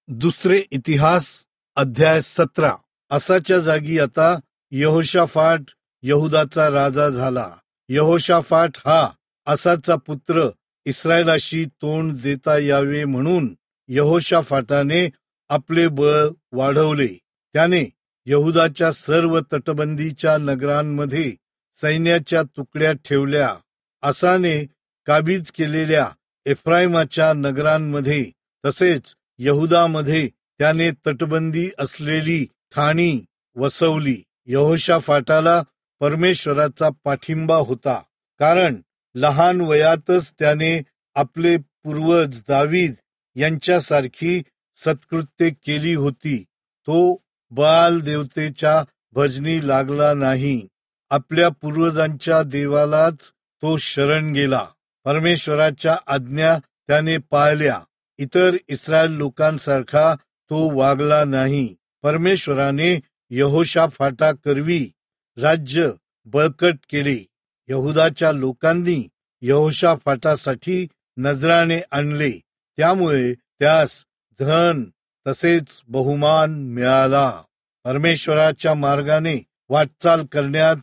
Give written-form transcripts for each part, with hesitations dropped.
दुसरे इतिहास अध्याय 17. असाच्या जागी आता यहोशाफाट यहुदाचा राजा झाला. यहोशाफाट हा आसाचा पुत्र. इस्रायलाशी तोंड देता यावे म्हणून यहोशाफाटाने आपले बळ वाढवले. त्याने यहुदाच्या सर्व तटबंदीच्या नगरांमध्ये सैन्याच्या तुकड्या ठेवल्या. आसाने काबीज केलेल्या एफ्राईमाच्या नगरांमध्ये तसेच यहुदामध्ये त्याने तटबंदी असलेली ठाणी वसवली. यहोशाफाटाला परमेश्वराचा पाठिंबा होता, कारण लहान वयातच त्याने आपले पूर्वज दावीद यांच्यासारखी सत्कृत्ये केली होती. तो बाल देवतेच्या भजनी लागला नाही. आपल्या पूर्वजांच्या देवालाच तो शरण गेला. परमेश्वराच्या आज्ञा त्याने पाळल्या. इतर इस्रायल लोकांसारखा तो वागला नाही. परमेश्वराने यहोशाफाटाकरवी राज्य बळकट केले. यहुदाच्या लोकांनी यहोशाफाटासाठी नजराणे आणले, त्यामुळे त्यास धन तसेच बहुमान मिळाला. परमेश्वराच्या मार्गाने वाटचाल करण्यात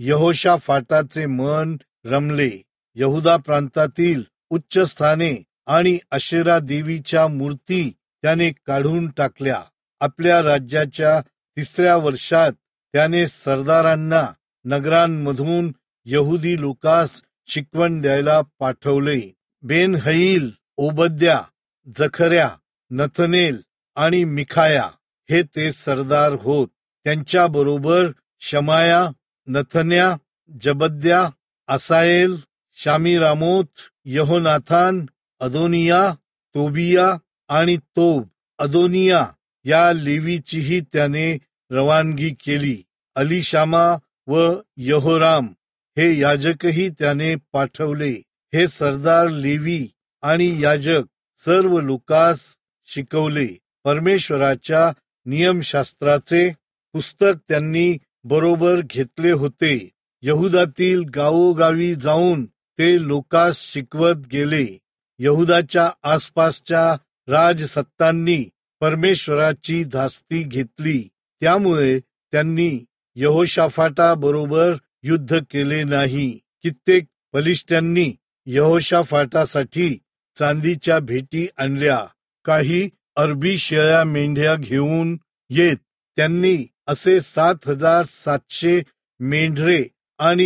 यहोशाफाटाचे मन रमले. यहुदा प्रांतातील उच्च स्थाने आणि अशेरा देवीच्या मूर्ती त्याने काढून टाकल्या. आपल्या राज्याच्या 3ऱ्या वर्षात त्याने सरदारांना नगरांमधून यहुदी लोकांस शिकवण द्यायला पाठवले. बेन-हयील, ओबद्या, जखर्या, नथनेल आणि मिखाया हे ते सरदार होत. त्यांच्याबरोबर शमाया, नथन्या, जबद्या, असाएल, शामीरामोत, यहोनाथान, अदोनिया, तोबिया आणि तोब अदोनिया या लेवीचीही त्याने रवानगी केली. अलिशामा व यहोराम हे याजकही त्याने पाठवले. हे सरदार लेवी आणि याजक सर्व लोकांस शिकवले. परमेश्वराच्या नियमशास्त्राचे पुस्तक त्यांनी बरोबर घेतले होते. यहुदातील गावोगावी जाऊन ते लोकांस शिकवत गेले. यहुदाच्या आसपासच्या राजसत्तांनी परमेश्वराची धास्ती घेतली, त्यामुळे त्यांनी यहोशाफाटा बरोबर युद्ध केले नाही. कित्येक बलिष्ठांनी यहोशाफाटासाठी चांदीच्या भेटी आणल्या. काही अरबी शेळ्या मेंढ्या घेऊन येत त्यांनी असे 7,700 मेंढरे आणि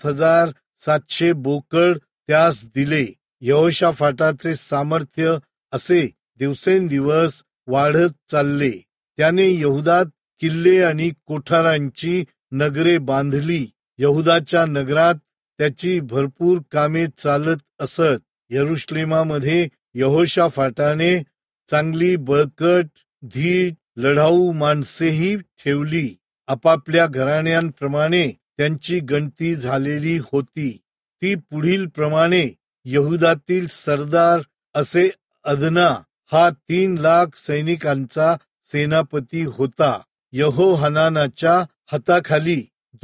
7,700 बोकड त्यास दिले. यहोशाफाटाचे सामर्थ्य असे दिवसेंदिवस वाढत चालले. त्याने यहुदात किल्ले आणि कोठारांची नगरे बांधली. यहुदाच्या नगरात त्याची भरपूर कामे चालत असत. यरुशलेमामध्ये यहोशाफाटाने चांगली बळकट, धीट, लढाऊ माणसेही ठेवली. आपापल्या घराण्यांप्रमाणे त्यांची गणती झालेली होती. ती पुढील प्रमाणे: यहुदातील सरदार असे अदना हा 3,00,000 सैनिकांचा सेनापती होता. यहोहानानाच्या हाताखाली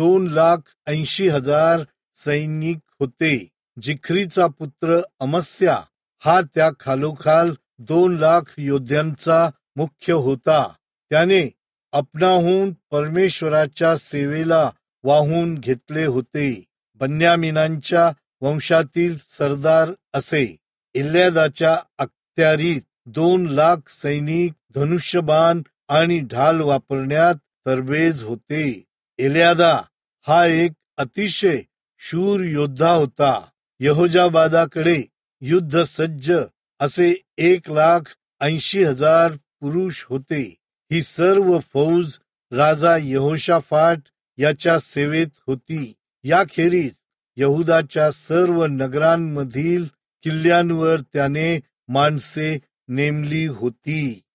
2,80,000 सैनिक होते. जिख्रीचा पुत्र अमस्या हा त्या खालोखाल 2,00,000 योद्ध्यांचा मुख्य होता. त्याने आपणाहून परमेश्वराच्या सेवेला वाहून घेतले होते. बन्यामीनांच्या वंशातील सरदार असे इल्यादाच्या अखत्यारीत 2,00,000 सैनिक धनुष्यबाण आणि ढाल वापरण्यात तरबेज होते. इल्यादा हा एक अतिशय शूर योद्धा होता. यहोजाबादाकडे युद्ध सज्ज असे 1,80,000 पुरुष होते. ही सर्व फौज राजा यहोशाफाट याच्या सेवेत होती. याखेरीज यहुदाच्या सर्व नगरांमधील किल्ल्यांवर त्याने माणसे नेमली होती.